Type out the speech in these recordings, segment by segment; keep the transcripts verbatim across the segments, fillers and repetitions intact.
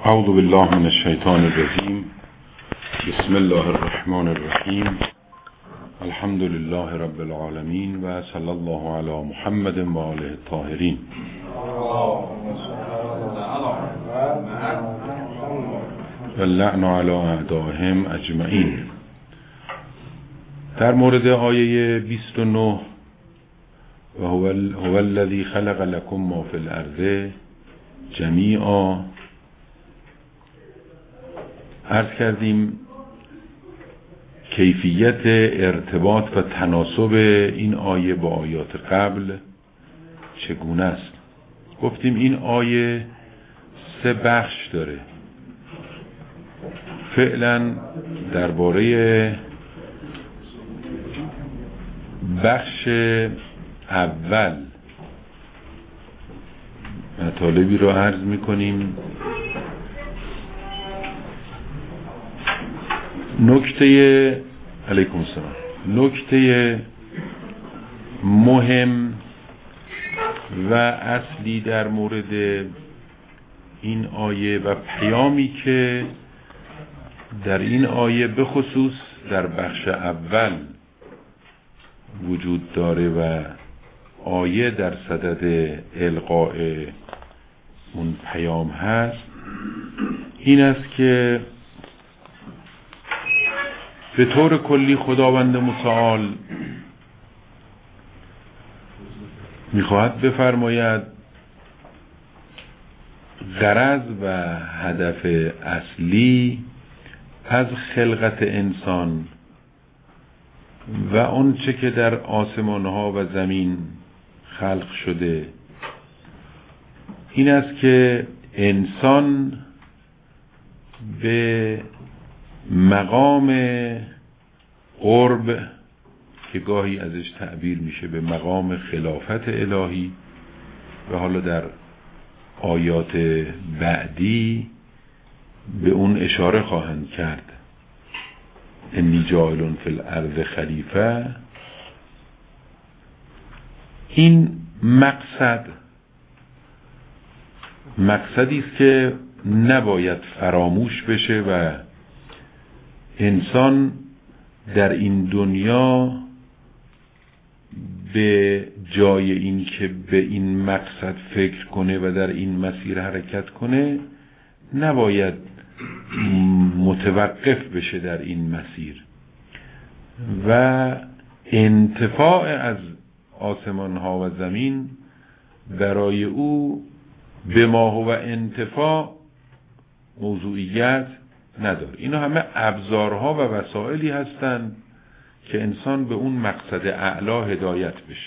اعوذ بالله من الشیطان الرجیم. بسم الله الرحمن الرحیم. الحمد لله رب العالمین و صلی الله علی محمد و آله الطاهرین. و اللعن علی اعدائهم اجمعین. در مورد آیه بیست و نه و هو الذی خلق لکم ما فی الارض جمیعا، عرض کردیم کیفیت ارتباط و تناسب این آیه با آیات قبل چگونه است. گفتیم این آیه سه بخش داره. فعلا درباره بخش اول مطالبی رو عرض میکنیم. نکته علیکم السلام نکته مهم و اصلی در مورد این آیه و پیامی که در این آیه به خصوص در بخش اول وجود داره و آیه در صدد القاء اون پیام هست، این است که به طور کلی خداوند متعال میخواهد بفرماید غرض و هدف اصلی از خلقت انسان و اون چه که در آسمان ها و زمین خلق شده این است که انسان به مقام قرب که گاهی ازش تعبیر میشه به مقام خلافت الهی و حالا در آیات بعدی به اون اشاره خواهند کرد، انی جاعل فی الارض خلیفه. این مقصد مقصدی است که نباید فراموش بشه و انسان در این دنیا به جای این که به این مقصد فکر کنه و در این مسیر حرکت کنه نباید متوقف بشه در این مسیر و انتفاع از آسمان ها و زمین برای او به ما هو انتفاع موضوعیت نداره. اینا همه ابزارها و وسائلی هستند که انسان به اون مقصد اعلا هدایت بشه.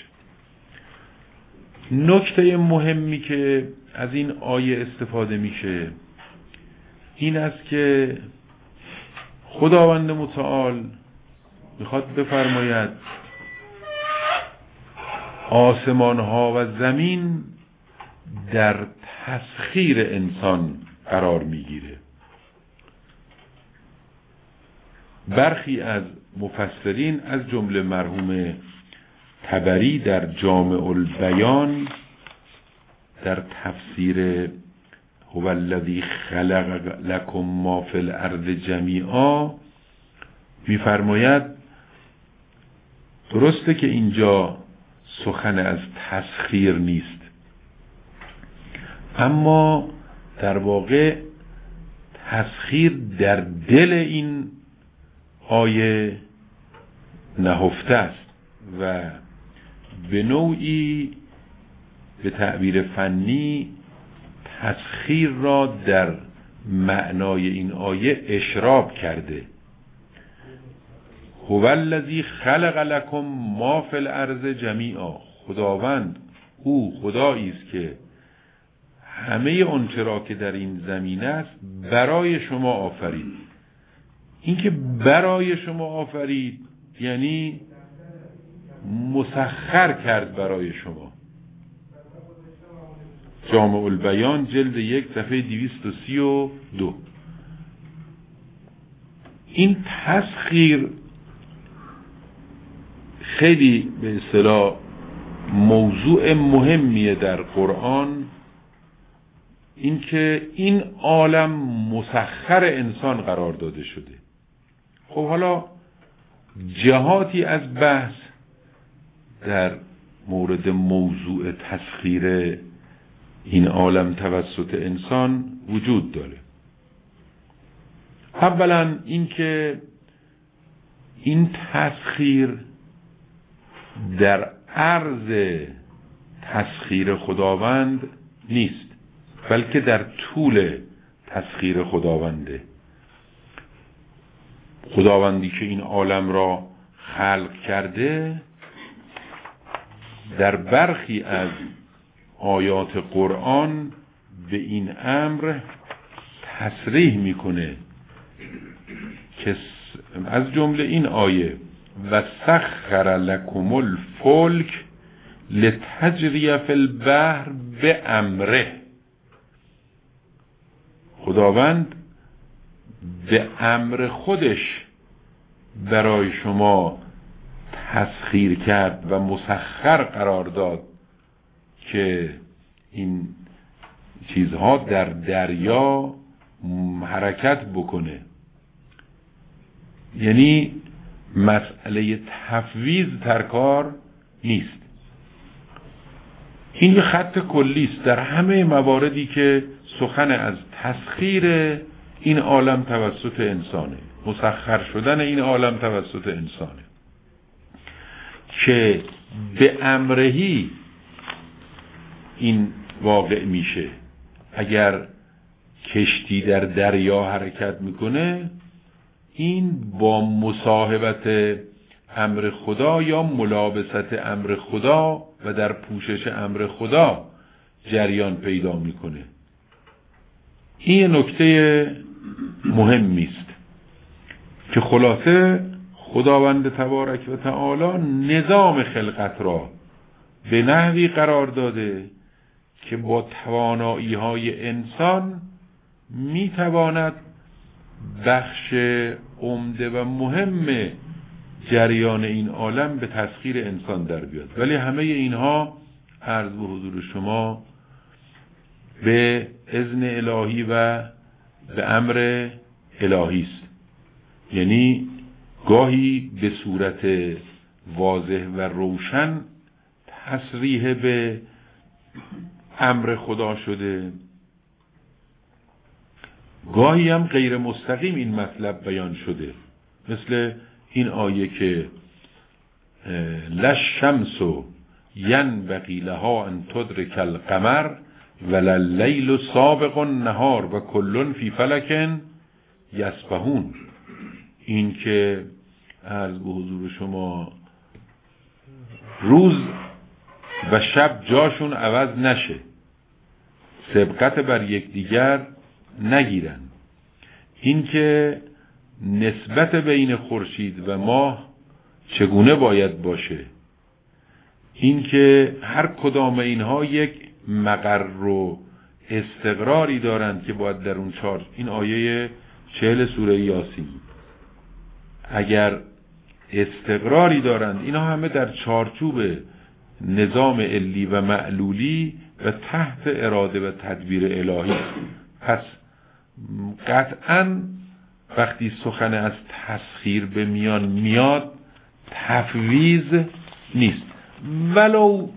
نکته مهمی که از این آیه استفاده میشه این است که خداوند متعال میخواد بفرماید آسمان ها و زمین در تسخیر انسان قرار میگیره. برخی از مفسرین از جمله مرحوم طبری در جامع البیان در تفسیر هو الذی خلق لکم ما فی الارض جمیعا میفرماید درسته که اینجا سخن از تسخیر نیست، اما در واقع تسخیر در دل این آیه نهفته است و به نوعی به تعبیر فنی تسخیر را در معنای این آیه اشراب کرده. هو الذی خلق لکم ما فی الارض جمیعا، خداوند او خدایی است که همه اون چرا که در این زمین است برای شما آفرید. این که برای شما آفرید یعنی مسخر کرد برای شما. جامع البیان جلد یک صفحه دویست و سی و دو. این تسخیر خیلی به اصطلاح موضوع مهمیه در قرآن اینکه این عالم مسخر انسان قرار داده شده. خب حالا جهاتی از بحث در مورد موضوع تسخیر این عالم توسط انسان وجود داره. اولا اینکه این تسخیر در عرض تسخیر خداوند نیست، بلکه در طول تسخیر خداونده. خداوندی که این عالم را خلق کرده در برخی از آیات قرآن به این امر تصریح میکنه که از جمله این آیه و سخر لکم الفلک لتجری فی البحر به امره. خداوند به امر خودش برای شما تسخیر کرد و مسخر قرار داد که این چیزها در دریا حرکت بکنه. یعنی مسئله تفویض در کار نیست. این یه خط کلی است در همه مواردی که سخن از تسخیر این عالم توسط انسانه، مسخر شدن این عالم توسط انسانه که به امرهی این واقع میشه. اگر کشتی در دریا حرکت میکنه، این با مصاحبت امر خدا یا ملابست امر خدا و در پوشش امر خدا جریان پیدا میکنه. این نکته مهمی است که خلاصه خداوند تبارک و تعالی نظام خلقت را به نحوی قرار داده که با توانایی های انسان میتواند بخش عمده و مهم جریان این عالم به تسخیر انسان در بیاد. ولی همه اینها عرض به حضور شما به اذن الهی و به امر الهی است. یعنی گاهی به صورت واضح و روشن تصریح به امر خدا شده، گاهی هم غیر مستقیم این مطلب بیان شده، مثل این آیه که للشمس ینبغی لها ان تدرک القمر ولللیل سابق النهار و کل فی فلک یسبحون. این که عرض به حضور شما روز و شب جاشون عوض نشه، سبقت بر یکدیگر نگیرن. این که نسبت بین خورشید و ماه چگونه باید باشه، این که هر کدام اینها یک مقر و استقراری دارند که باید در اون چار، این آیه چهل سوره یاسین، اگر استقراری دارند، اینا همه در چارچوب نظام علی و معلولی و تحت اراده و تدبیر الهی. پس قطعاً وقتی سخن از تسخیر به میان میاد تفویض نیست، ولو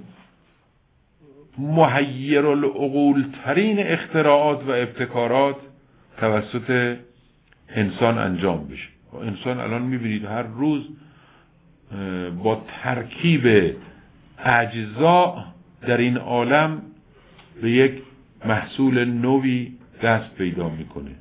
محیر العقول ترین اختراعات و ابتکارات توسط انسان انجام بشه. انسان الان میبینید هر روز با ترکیب اجزا در این عالم به یک محصول نوی دست پیدا میکنه،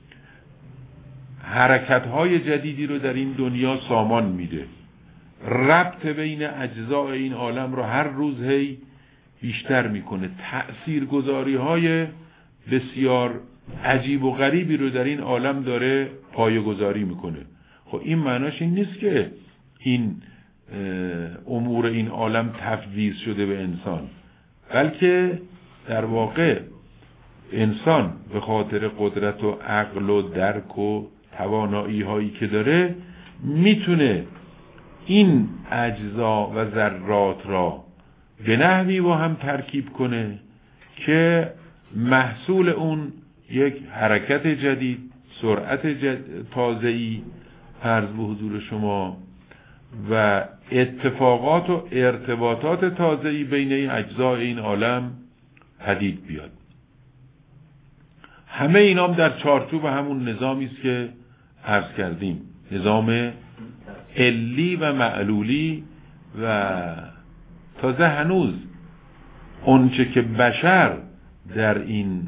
حرکت‌های جدیدی رو در این دنیا سامان میده، ربط بین اجزاء این عالم رو هر روز هی بیشتر میکنه، تأثیرگذاری‌های بسیار عجیب و غریبی رو در این عالم داره پایه‌گذاری میکنه. خب این معناش این نیست که این امور این عالم تفویض شده به انسان، بلکه در واقع انسان به خاطر قدرت و عقل و درک و توانایی هایی که داره میتونه این اجزا و ذرات را به نحوی با هم ترکیب کنه که محصول اون یک حرکت جدید، سرعت جد... تازه‌ای عرض به حضور شما و اتفاقات و ارتباطات تازه‌ای بین این اجزای این عالم پدید بیاد. همه اینا هم در چارچوب همون نظامی است که عرض کردیم، نظام علی و معلولی. و تازه هنوز اونچه که بشر در این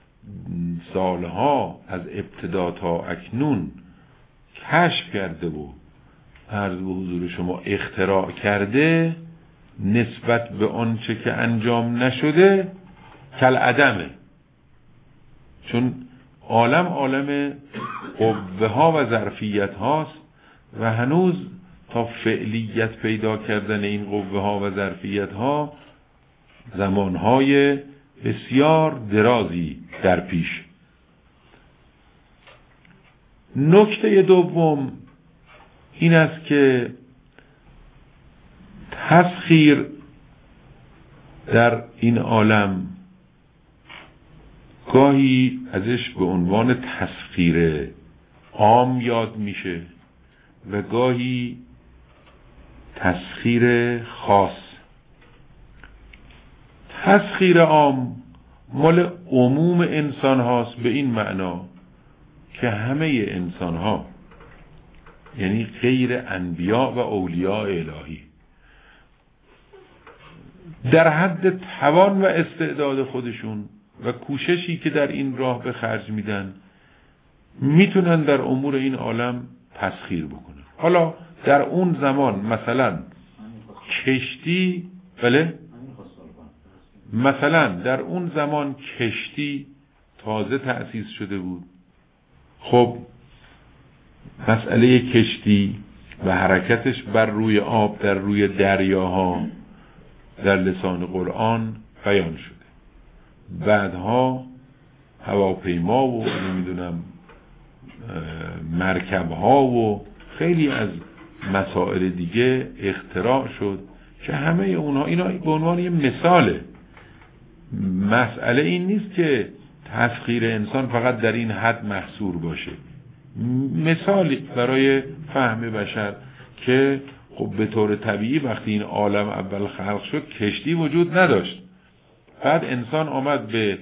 سالها از ابتدا تا اکنون کشف کرده و عرض به حضور شما اختراع کرده، نسبت به آنچه که انجام نشده کالعدمه. چون عالم عالم قوه ها و ظرفیت هاست و هنوز تا فعلیت پیدا کردن این قوه ها و ظرفیت ها زمانهای بسیار درازی در پیش. نکته دوم این است که تسخیر در این عالم گاهی ازش به عنوان تسخیر عام یاد میشه و گاهی تسخیر خاص. تسخیر عام مال عموم انسان هاست به این معنا که همه انسان ها، یعنی غیر انبیاء و اولیاء الهی، در حد توان و استعداد خودشون و کوششی که در این راه به خرج میدن میتونن در امور این عالم تسخیر بکنن. حالا در اون زمان مثلا کشتی، بله مثلا در اون زمان کشتی تازه تأسیس شده بود. خب مسئله کشتی و حرکتش بر روی آب در روی دریاها در لسان قرآن بیان شده. بعدها هواپیما و نمیدونم مرکبها و خیلی از مسائل دیگه اختراع شد که همه اونها، اینا به عنوان یه مثاله. مسئله این نیست که تسخیر انسان فقط در این حد محصور باشه، مثالی برای فهم بشر که خب به طور طبیعی وقتی این عالم اول خلق شد کشتی وجود نداشت. بعد انسان آمد به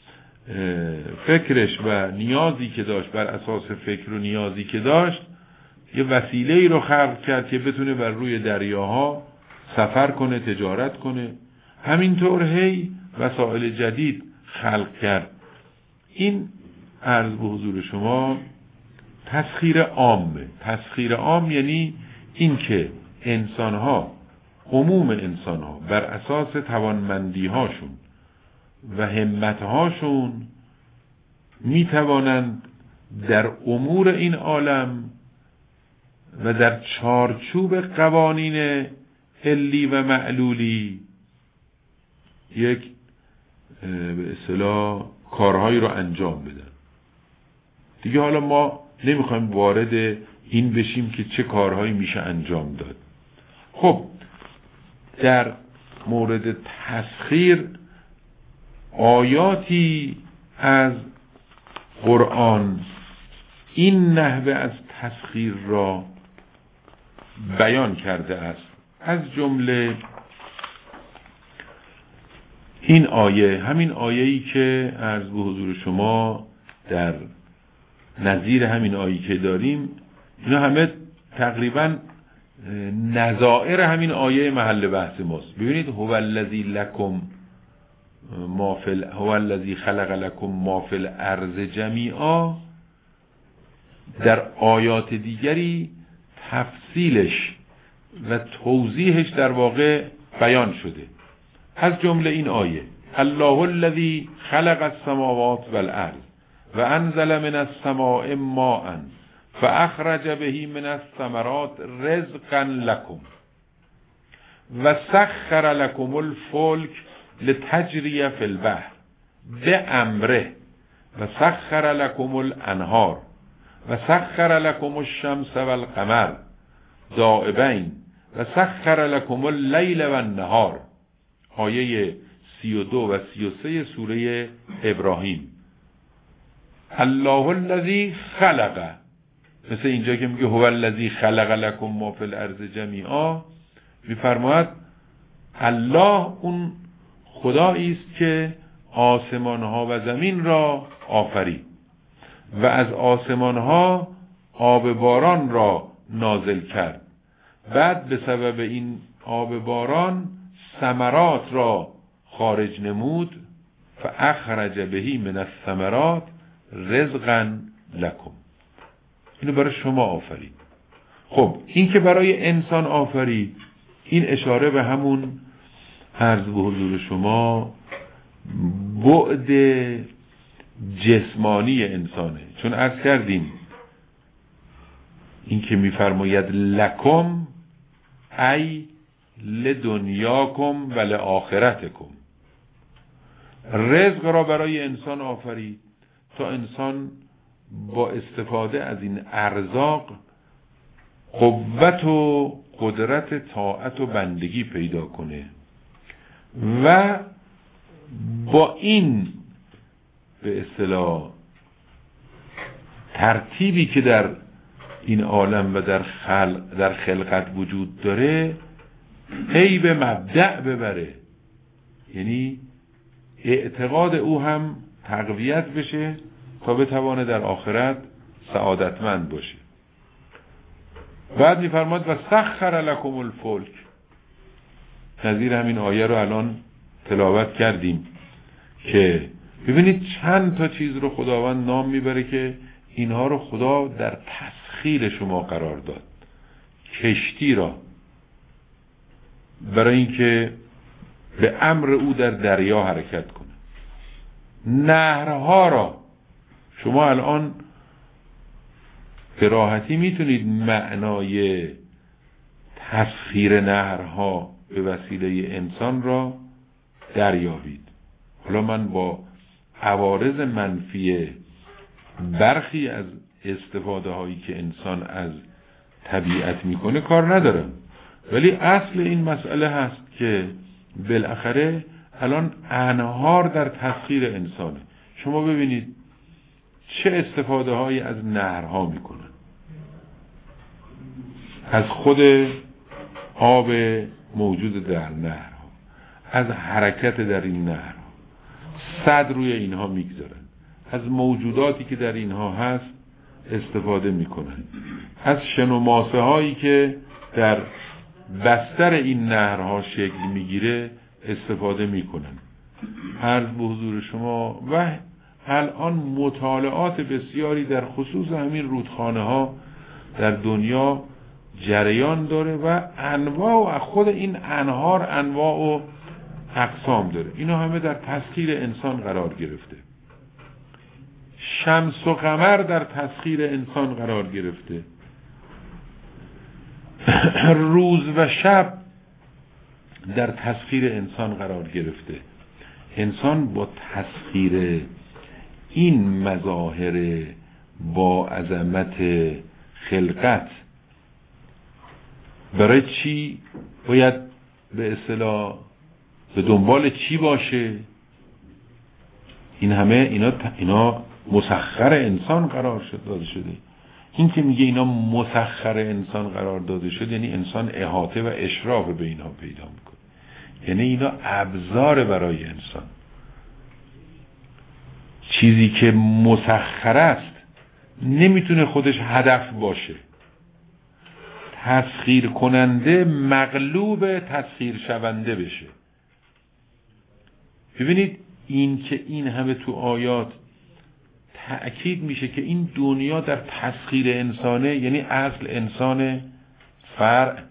فکرش و نیازی که داشت، بر اساس فکر و نیازی که داشت یه وسیله‌ای رو خلق کرد که بتونه بر روی دریاها سفر کنه، تجارت کنه. همینطور هی وسایل جدید خلق کرد. این عرض به حضور شما تسخیر عامه. تسخیر عام یعنی این که انسان‌ها، عموم انسان‌ها بر اساس توانمندی‌هاشون و همت‌هاشون می‌توانند در امور این عالم و در چارچوب قوانین علی و معلولی یک به اصطلاح کارهایی رو انجام بدن. دیگه حالا ما نمیخوایم وارد این بشیم که چه کارهایی میشه انجام داد. خب در مورد تسخیر آیاتی از قرآن این نحوه از تسخیر را بیان کرده است. از جمله این آیه، همین آیه‌ای که عرض به حضور شما در نظیر همین آیه‌ای که داریم، اینا همه تقریبا نظائر همین آیه محل بحث ماست. ببینید هو الذی لکم ما فی ال... هو الذی خلق لکم ما فی الارض جمیعا، در آیات دیگری تفصیلش و توضیحش در واقع بیان شده. از جمله این آیه الله الذی خلق السماوات والارض و انزل من السماء ماء فاخرج به من الثمرات رزقا لكم و سخر لكم الفلك لتجری فی البحر بامره و سخر لكم الانهار و سخر لكم الشمس والقمر دائبین و سخر لكم اللیل والنهار. آیه سی و دو و سی و سه سوره ابراهیم. الله الذی خلق، مثل اینجا که میگه هو الذی خلق لکم ما فی الارض جمیعا، میفرماید الله اون خدایی است که آسمان ها و زمین را آفرید و از آسمان ها آب باران را نازل کرد، بعد به سبب این آب باران ثمرات را خارج نمود، فاخرج بهی من الثمرات رزقا لکم. اینو برای شما آفرید. خب این که برای انسان آفرید، این اشاره به همون عرض به حضور شما بعد جسمانی انسانه. چون عرض کردیم این که میفرماید لکم ای لدنیاکم و لآخرتکم، رزق را برای انسان آفرید تا انسان با استفاده از این ارزاق قوت و قدرت طاعت و بندگی پیدا کنه و با این به اصطلاح ترتیبی که در این عالم و در خلق در خلقت وجود داره پی به مبدأ ببره، یعنی اعتقاد او هم تقویت بشه تا بتوانه در آخرت سعادتمند باشه. بعد میفرماد و سخر لکم الفلک، نظیر همین آیه رو الان تلاوت کردیم که ببینید چند تا چیز رو خداوند نام میبره که اینها رو خدا در تسخیر شما قرار داد. کشتی را برای اینکه به امر او در دریا حرکت کنه، نهرها را شما الان به راحتی میتونید معنای تسخیر نهرها به وسیله انسان را دریابید. حالا من با عوارض منفی برخی از استفاده هایی که انسان از طبیعت میکنه کار ندارم، ولی اصل این مسئله هست که بالاخره الان انهار در تسخیر انسانه. شما ببینید چه استفاده هایی از نهرها میکنن، از خود آب موجود در نهرها، از حرکت در این نهرها، صد روی اینها میگذارن، از موجوداتی که در اینها هست استفاده میکنن، از شن و ماسه هایی که در بستر این نهرها شکل میگیره استفاده میکنن. عرض به حضور شما و الان مطالعات بسیاری در خصوص همین رودخانه ها در دنیا جریان داره و انواع و خود این انهار انواع و اقسام داره. اینا همه در تسخیر انسان قرار گرفته. شمس و قمر در تسخیر انسان قرار گرفته. روز و شب در تسخیر انسان قرار گرفته. انسان با تسخیر این مظاهر با عظمت خلقت برای چی باید به اصطلاح به دنبال چی باشه؟ این همه اینا اینا مسخر انسان قرار شد داده شده. این که میگه اینا مسخر انسان قرار داده شد یعنی انسان احاطه و اشراف به اینها پیدا میکنه، یعنی اینا ابزار برای انسان. چیزی که مسخر است نمیتونه خودش هدف باشه. تسخیر کننده مغلوب تسخیر شونده بشه. ببینید این که این همه تو آیات تأکید میشه که این دنیا در تسخیر انسانه، یعنی اصل انسان فرع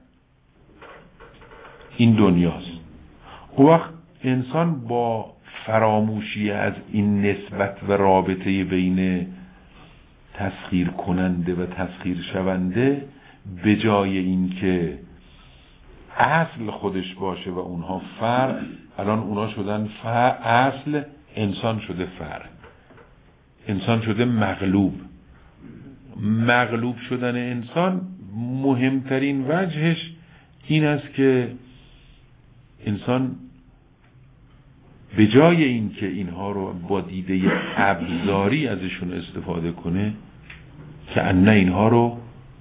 این دنیاست. اون وقت انسان با فراموشی از این نسبت و رابطه بین تسخیر کننده و تسخیر شونده به جای این که اصل خودش باشه و اونها فرع، الان اونها شدن فرع، اصل انسان شده فرع، انسان شده مغلوب. مغلوب شدن انسان مهمترین وجهش این است که انسان به جای این که اینها رو با دیده ابزاری ازشون استفاده کنه، که انه اینها رو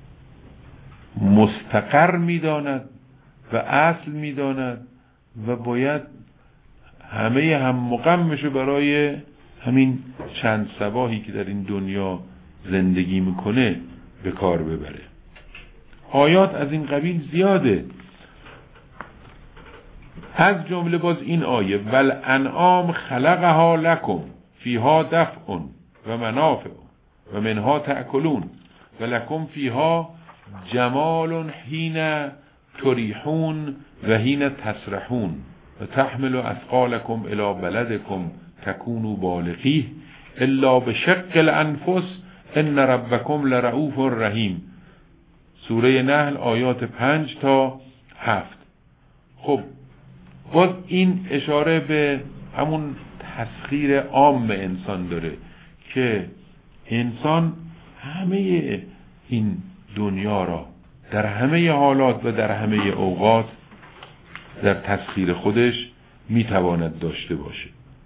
مستقر میداند و اصل میداند و باید همه هم مقامشو برای همین چند صباحی که در این دنیا زندگی میکنه به کار ببره. آیات از این قبیل زیاده، از جمله باز این آیه والانعام خلقها لکم فیها دفع و منافع و منها تأکلون و لکم فیها جمال حین تریحون و حین تسرحون و تحمل اثقالکم الی بلدکم تکونوا بالغیه الا بشق الانفس ان ربکم لرؤوف رحیم. سوره نحل آیات پنج تا هفت. خب باز این اشاره به همون تسخیر عام انسان داره که انسان همه این دنیا را در همه حالات و در همه اوقات در تسخیر خودش میتواند داشته باشه.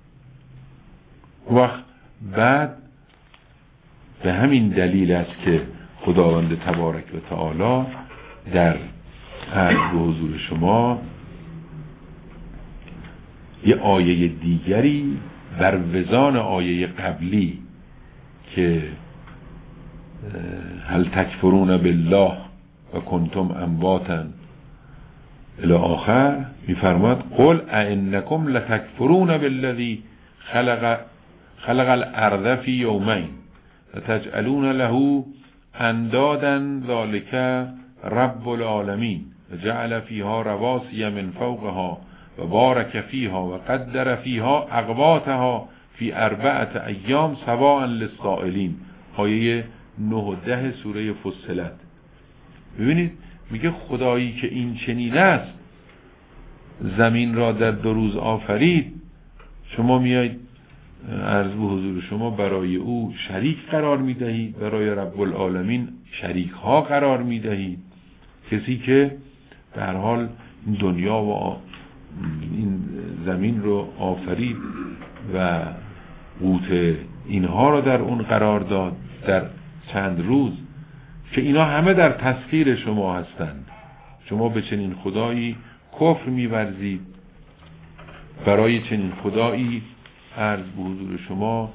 وقت بعد به همین دلیل است که خداوند تبارک و تعالی در عرض به حضور شما یه آیه دیگری بر وزان آیه قبلی که هل تکفرون بالله و کنتم امواتا الی آخر میفرماد قل ائنکم لتکفرون بالذی خلق خلق الارض فی یومین و تجعلون له اندادا ذالک رب العالمین و جعل فیها رواسی من فوقها و بارک فیها و قدر فیها اقواتها فی اربعة ایام سواء للسائلین. آیه نه و ده سوره فصلت. ببینید میگه خدایی که این چنین است، زمین را در دو روز آفرید، شما میایید عرض به حضور شما برای او شریک قرار میدهید، برای رب العالمین شریک ها قرار میدهید. کسی که در حال دنیا و این زمین رو آفرید و قوت اینها رو در اون قرار داد در چند روز، که اینا همه در تسخیر شما هستند. شما به چنین خدایی کفر می‌ورزید، برای چنین خدایی عرض به حضور شما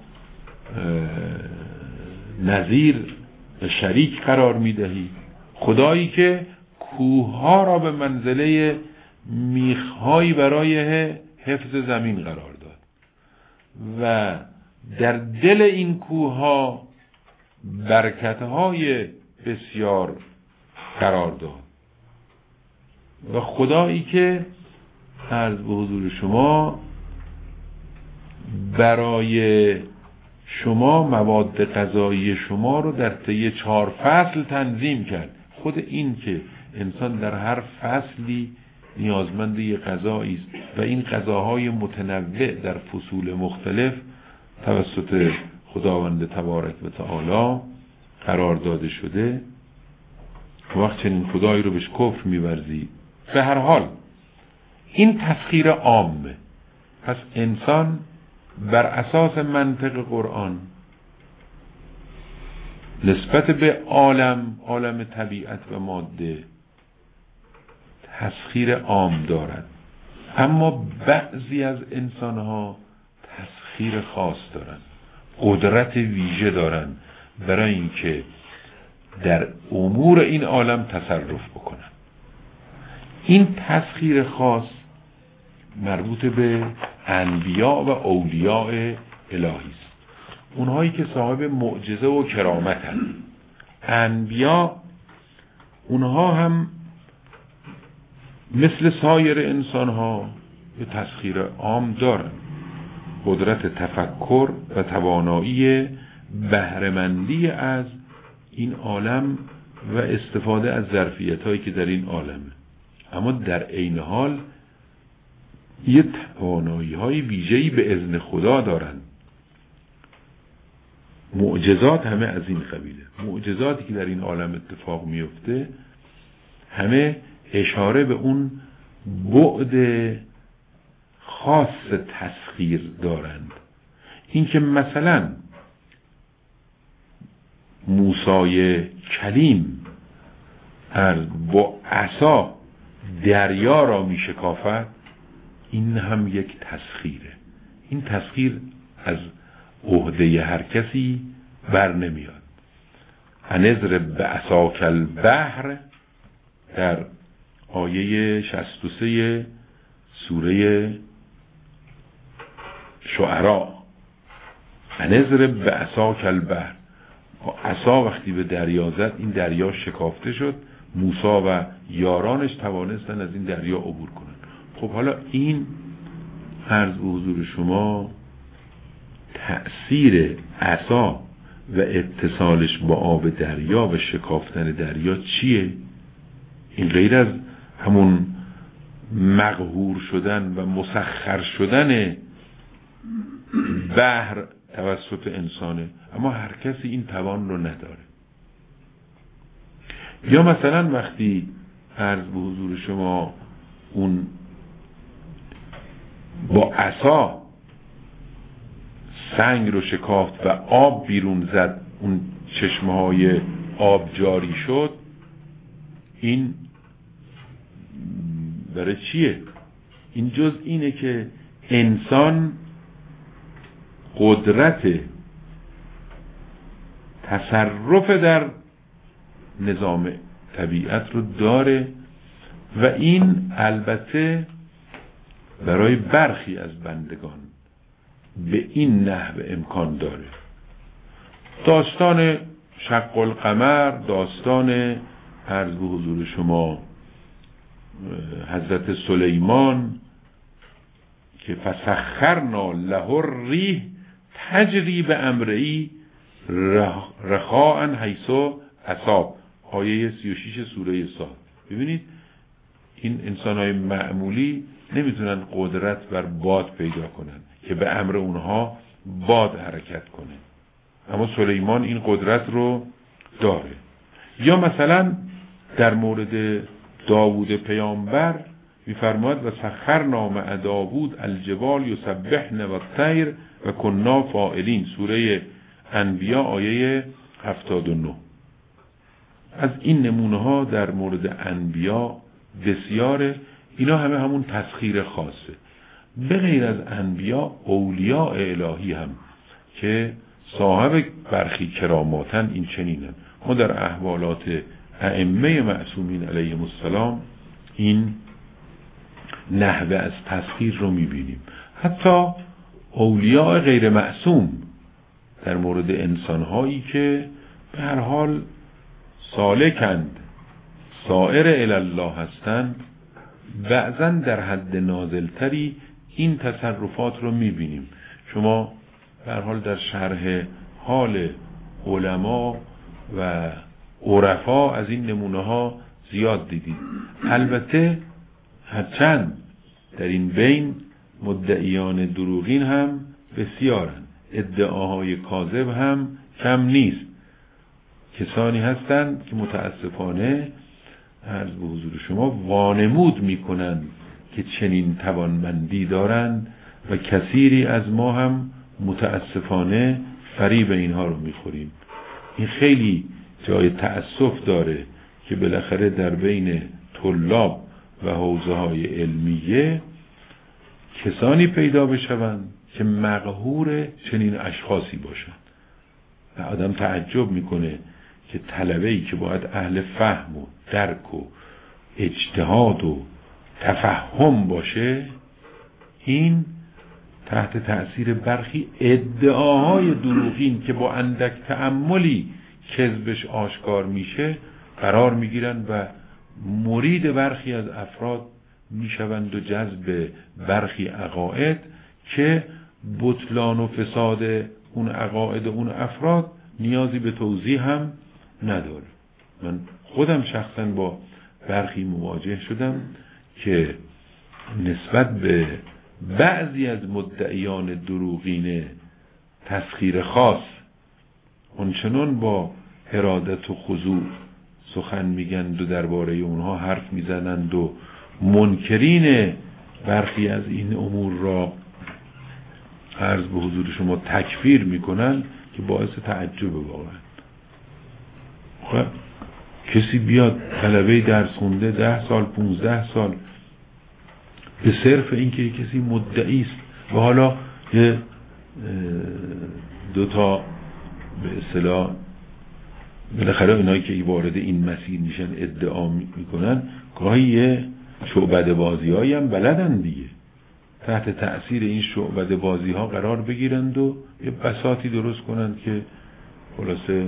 نظیر و شریک قرار می‌دهید. خدایی که کوه‌ها را به منزله میخ‌هایی برای حفظ زمین قرار داد و در دل این کوه‌ها برکت‌های بسیار قرار داد و خدایی که عرض به حضور شما برای شما مواد غذایی شما رو در طی چهار فصل تنظیم کرد. خود این که انسان در هر فصلی نیازمند یک غذایی است و این غذاهای متنوع در فصول مختلف توسط خداوند تبارک و تعالی قرار داده شده، وقت چنین خدایی رو بهش کفر می‌ورزی. به هر حال این تسخیر عامه. پس انسان بر اساس منطق قرآن نسبت به عالم عالم طبیعت و ماده تسخیر عام دارد، اما بعضی از انسانها تسخیر خاص دارند، قدرت ویژه دارند برای اینکه در امور این عالم تصرف بکنن. این تسخیر خاص مربوط به انبیاء و اولیاء الهی است، اونهایی که صاحب معجزه و کرامت هستند. انبیاء اونها هم مثل سایر انسانها به تسخیر عام دارند، قدرت تفکر و توانایی بهره‌مندی از این عالم و استفاده از ظرفیت‌هایی که در این عالمه، اما در عین حال یه توانایی‌های ویژه‌ای به اذن خدا دارند. معجزات همه از این قبیله. معجزاتی که در این عالم اتفاق میفته همه اشاره به اون بعد خاص تسخیر دارند. این که مثلا موسی کلیم با عصا دریا را می شکافد، این هم یک تسخیره. این تسخیر از عهده هر کسی بر نمیاد. انضرب بعصاک البحر در آیه شصت و سه سوره شعراء، انضرب بعصاک البحر، عصا وقتی به دریا زد این دریا شکافته شد، موسی و یارانش توانستن از این دریا عبور کنند. خب حالا این عرض به حضور شما تأثیر عصا و اتصالش با آب دریا و شکافتن دریا چیه؟ این غیر از همون مقهور شدن و مسخر شدن بحر توسط انسانه، اما هر کسی این توان رو نداره. یا مثلا وقتی عرض به حضور شما اون با عصا سنگ رو شکافت و آب بیرون زد، اون چشمه های آب جاری شد، این برای چیه؟ این جز اینه که انسان قدرت تصرف در نظام طبیعت رو داره و این البته برای برخی از بندگان به این نحو امکان داره. داستان شق القمر، داستان عرض به حضور شما حضرت سلیمان که فسخرنا له الریح تجری بامره رخاء حیث اصاب، آیه سی و شش سوره صاد. ببینید این انسان‌های معمولی نمیتونن قدرت بر باد پیدا کنن که به امر اونها باد حرکت کنه، اما سلیمان این قدرت رو داره. یا مثلا در مورد داوود پیامبر میفرماد و سخرنا مع داوود الجبال یسبحن و الطیر و کنا فاعلین، سوره انبیاء آیه هفتاد و نه. از این نمونه ها در مورد انبیاء بسیاره. اینا همه همون تسخیر خاصه. به غیر از انبیاء اولیاء الهی هم که صاحب برخی کراماتن این چنینن. ما در احوالات ائمه معصومین علیهم السلام این نحوه از تسخیر رو میبینیم. حتی اولیاء غیر معصوم در مورد انسانهایی که به هر حال سالکند، سائر الله هستند، بعضا در حد نازلتری این تصرفات رو میبینیم. شما به هر حال در شرح حال علما و عرفا از این نمونه ها زیاد دیدید. البته هرچند در این بین مدعیان دروغین هم بسیارند، ادعاهای کاذب هم کم نیست. کسانی هستند که متاسفانه عرض به حضور شما وانمود میکنند که چنین توانمندی دارند و کثیری از ما هم متاسفانه فریب اینها رو میخوریم. این خیلی جای تأسف داره که بالاخره در بین طلاب و حوزه های علمیه کسانی پیدا بشوند که مقهور چنین اشخاصی باشند و آدم تعجب میکنه که طلبه‌ای که باید اهل فهم و درک و اجتهاد و تفهم باشه، این تحت تأثیر برخی ادعاهای دروغین که با اندک تأملی کذبش آشکار میشه قرار میگیرن و مرید برخی از افراد میشوند و جذب برخی عقاید که بطلان و فساد اون عقاید اون افراد نیازی به توضیح هم نداره. من خودم شخصا با برخی مواجه شدم که نسبت به بعضی از مدعیان دروغین تسخیر خاص اونچنان با ارادت و خضوع سخن میگند و درباره اونها حرف میزنند و منکرین برخی از این امور را عرض به حضور شما تکفیر میکنن که باعث تعجب واقعا. خب کسی بیاد طلبه درس خونده ده سال پونزده سال به صرف اینکه کسی مدعی است و حالا یه دو تا به اصطلاح بالاخره اینایی که وارد این مسیر میشن ادعا میکنن گاهی یه شعبده بازی هایی هم بلدن دیگه، تحت تأثیر این شعبده بازی ها قرار بگیرند و یه بساطی درست کنند که خلاصه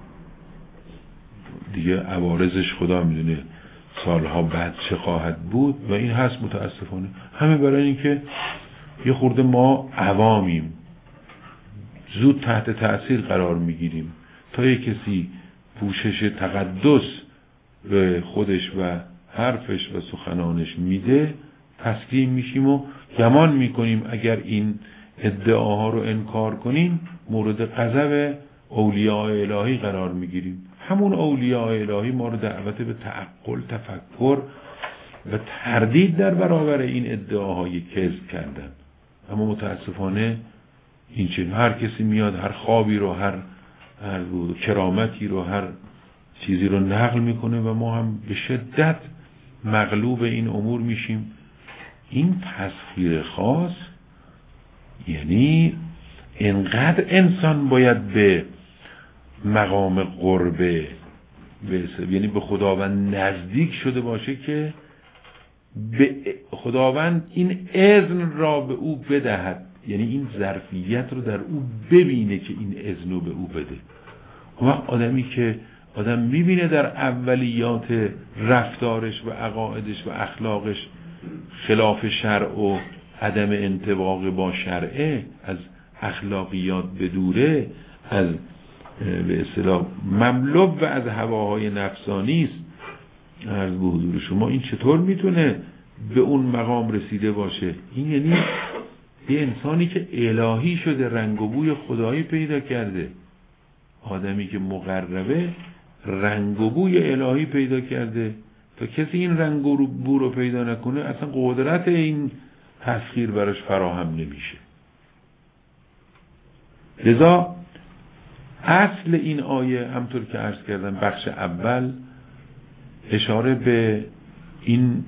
دیگه عوارضش خدا میدونه سالها بعد چه خواهد بود. و این هست متاسفانه همه برای این که یه خورده ما عوامیم زود تحت تأثیر قرار میگیریم، تا یه کسی پوشش تقدس به خودش و حرفش و سخنانش میده تسلیم میشیم و گمان میکنیم اگر این ادعاها رو انکار کنیم مورد غضب اولیاء الهی قرار میگیریم. همون اولیاء الهی ما رو دعوت به تعقل، تفکر و تردید در برابر این ادعاهای کذب کردن. اما متاسفانه این چه هر کسی میاد هر خوابی رو، هر هر کرامتی رو، هر چیزی رو نقل میکنه و ما هم به شدت مغلوب این امور میشیم. این تسخیر خاص یعنی انقدر انسان باید به مقام قربه یعنی به خداوند نزدیک شده باشه که به خداوند این اذن را به او بدهد، یعنی این ظرفیت رو در او ببینه که این اذن رو به او بده. و آدمی که آدم میبینه در اولیات رفتارش و عقایدش و اخلاقش خلاف شرع و عدم انطباق با شرعه، از اخلاقیات بدوره، از به اصطلاح مملو و از هواهای نفسانی است، عرض به حضور شما این چطور میتونه به اون مقام رسیده باشه؟ این یعنی یه انسانی که الهی شده، رنگ و بوی خدایی پیدا کرده. آدمی که مقربه رنگ و بوی الهی پیدا کرده. تا کسی این رنگ و بو رو پیدا نکنه اصلا قدرت این تسخیر براش فراهم نمیشه. لذا اصل این آیه همطور که عرض کردم بخش اول اشاره به این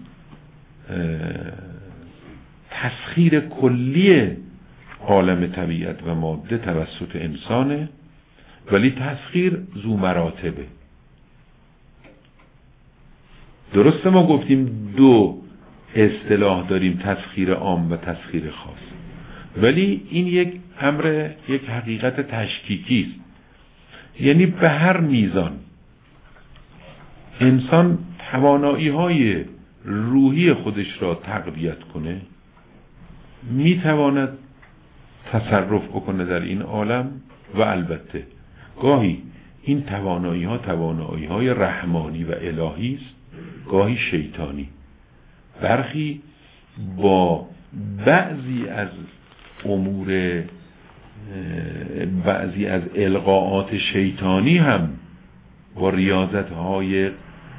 تسخیر کلی عالم طبیعت و ماده توسط انسانه، ولی تسخیر ذو مراتبه. درسته ما گفتیم دو اصطلاح داریم، تسخیر عام و تسخیر خاص، ولی این یک امر، یک حقیقت تشکیکی است. یعنی به هر میزان انسان توانایی های روحی خودش را تقویت کنه میتواند تصرف بکنه در این عالم. و البته گاهی این توانایی ها توانایی های رحمانی و الهی است، گاهی شیطانی. برخی با بعضی از امور بعضی از القاءات شیطانی هم با ریاضت های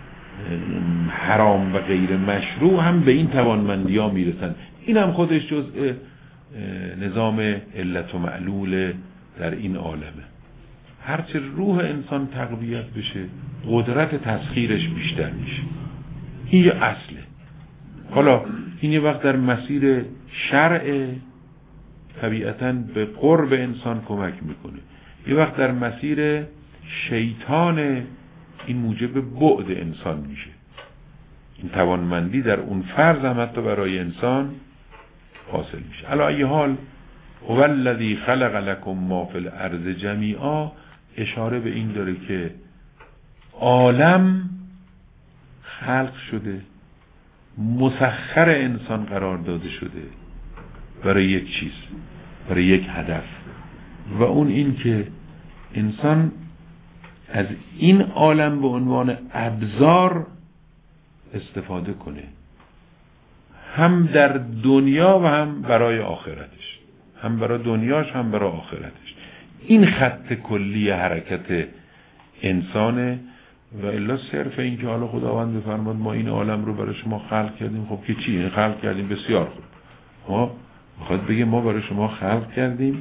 حرام و غیر مشروع هم به این توانمندی ها میرسن. این هم خودش جزء نظام علت و معلول در این عالمه. هرچه روح انسان تقویت بشه قدرت تسخیرش بیشتر میشه. این یه اصله. حالا این یه وقت در مسیر شرع طبیعتاً به قرب انسان کمک میکنه، یه وقت در مسیر شیطان این موجب بعد انسان میشه. این توانمندی در اون فرض هم حتی برای انسان حاصل میشه. علی ای حال هو الذی خلق لکم ما فی الارض جمیعا اشاره به این داره که عالم خلق شده، مسخر انسان قرار داده شده برای یک چیز، برای یک هدف، و اون این که انسان از این عالم به عنوان ابزار استفاده کنه، هم در دنیا و هم برای آخرتش، هم برای دنیاش هم برای آخرتش. این خط کلی حرکت انسانه و الا صرف این که حالا خداوند بفرماد ما این عالم رو برای شما خلق کردیم، خب که چی؟ این خلق کردیم بسیار خوب. ما میخواد بگه ما برای شما خلق کردیم،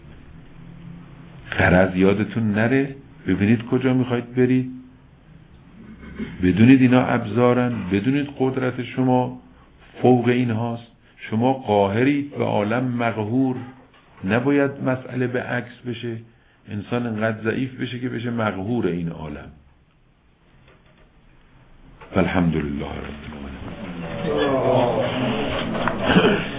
غرض یادتون نره، ببینید کجا میخواید برید، بدونید اینا ابزارن، بدونید قدرت شما فوق این هاست، شما قاهرید و عالم مقهور. نباید مسئله به عکس بشه، انسان انقدر ضعیف بشه که بشه مقهور این عالم. الحمدلله رب العالمین.